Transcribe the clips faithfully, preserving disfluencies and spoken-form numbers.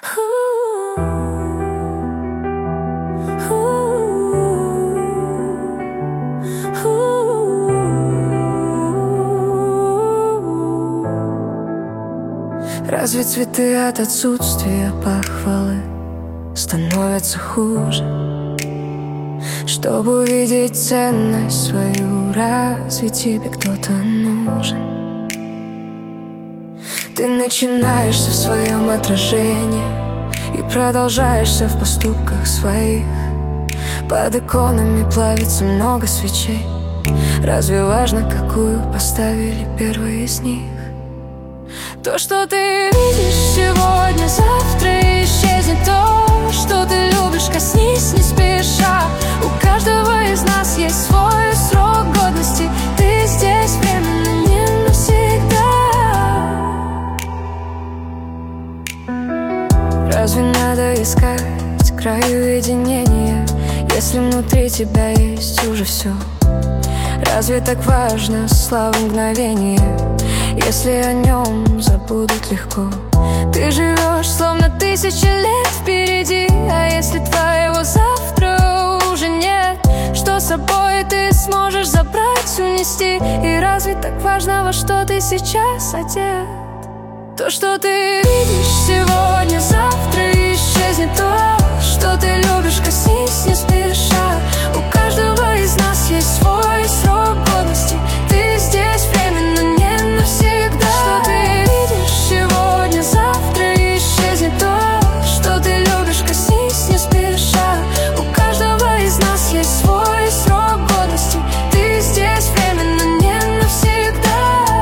Разве цветы от отсутствия похвалы становятся хуже? Чтобы увидеть ценность свою, разве тебе кто-то нужен? Ты начинаешься в своем отражении и продолжаешься в поступках своих. Под иконами плавится много свечей. Разве важно, какую поставили первой из них? То, что ты видишь сегодня, завтра исчезнет. То, что ты любишь, коснись не спеша. У каждого из нас есть свой срок годности. Ты здесь временно, не навсегда. Разве надо искать край уединения, если внутри тебя есть уже все? Разве так важно слава мгновения, если о нем забудут легко? Ты живешь, словно тысячи лет впереди, а если твоего завтра уже нет, что с собой ты сможешь забрать, унести? И разве так важно, во что ты сейчас одет? То, что ты видишь сегодня, завтра исчезнет. То, что ты любишь, коснись не спеша. У каждого из нас есть свой срок годности. Ты здесь временно, не навсегда. Что ты видишь сегодня, завтра исчезнет. То, что ты любишь, коснись не спеша. У каждого из нас есть свой срок годности. Ты здесь временно, не навсегда.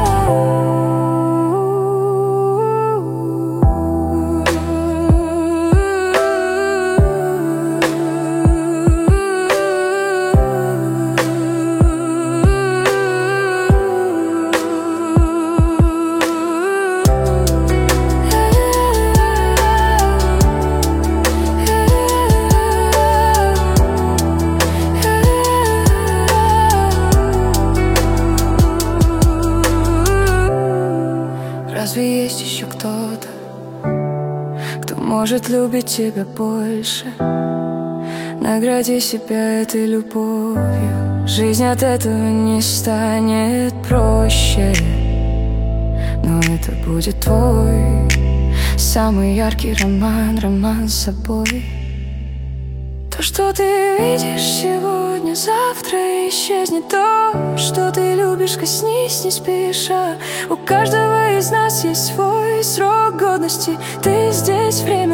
Разве есть еще кто-то, кто может любить тебя больше? Награди себя этой любовью. Жизнь от этого не станет проще, но это будет твой самый яркий роман, роман с собой. То, что ты видишь сегодня, завтра исчезнет. То, что ты любишь, коснись не спеша. У каждого из нас есть свой срок годности. Ты здесь время